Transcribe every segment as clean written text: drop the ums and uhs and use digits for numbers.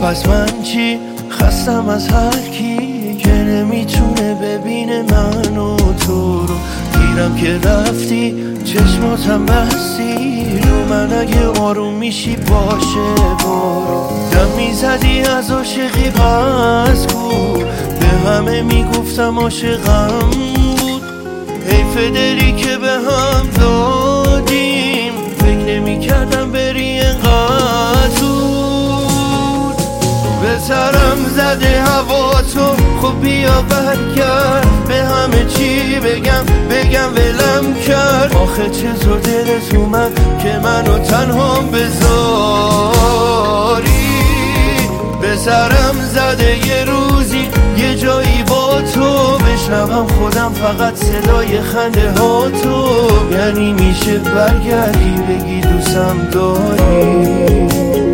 پس من چی؟ خستم از هر کی که نمیتونه ببینه من و تو رو. دیرم که رفتی چشماتم بستی رو من، اگه آروم میشی باشه برو. دم میزدی از عاشقی بس کن، به همه میگفتم عاشقم بود. حیف دلی که به هم دادیم، فکر نمیکردم بری انقدر دور. به سرم زده هوا تو، خب بیا برگرد. به همه چی بگم ولم کرد. آخه چطور دلت اومد که منو تنهام بذاری؟ به سرم زده یه روزی یه جایی با تو بشنوم خودم فقط صدای خنده ها تو. یعنی میشه برگردی بگی دوستم داری؟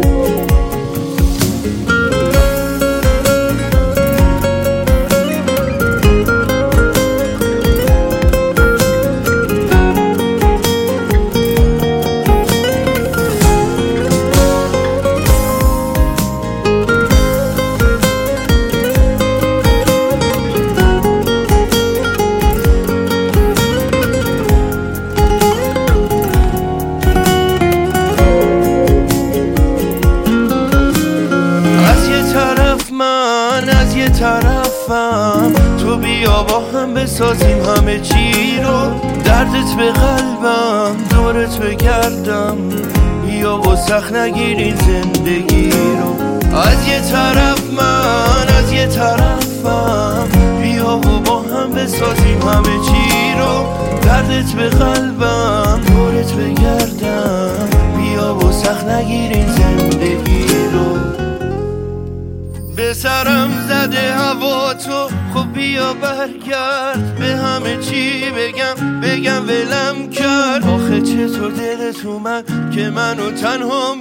از یه طرفم تو، بیا با هم بسازیم همه چی رو. دردت به قلبم دورت بگردم، بیا و سخت نگیری زندگی رو. از یه طرف از یه طرفم، بیا و با هم بسازیم همه چی رو. دردت به قلبم دورت بگردم، بیا و سخت نگیری زندگی رو. به سرم زده هوا تو، خب بیا برگرد. به همه چی بگم ولم کرد. آخه چطور دلت اومد که منو تنهام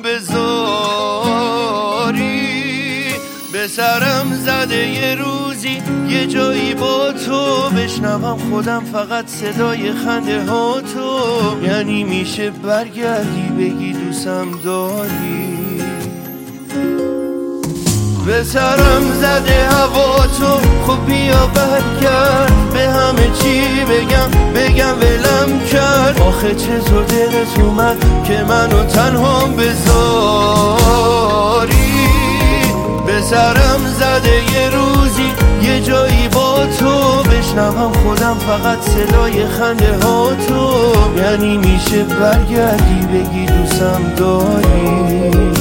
بذاری؟ به سرم زده یه روزی یه جایی با تو بشنوم خودم فقط صدای خنده ها تو. یعنی میشه برگردی بگی دوستم داری؟ به سرم زده هوا تو، خب بیا برگرد. به همه چی بگم ولم کرد. آخه چطور دلت اومد که منو تنهام بذاری؟ به سرم زده یه روزی یه جایی با تو بشنوم خودم فقط صدای خنده ها تو. یعنی میشه برگردی بگی دوستم داری؟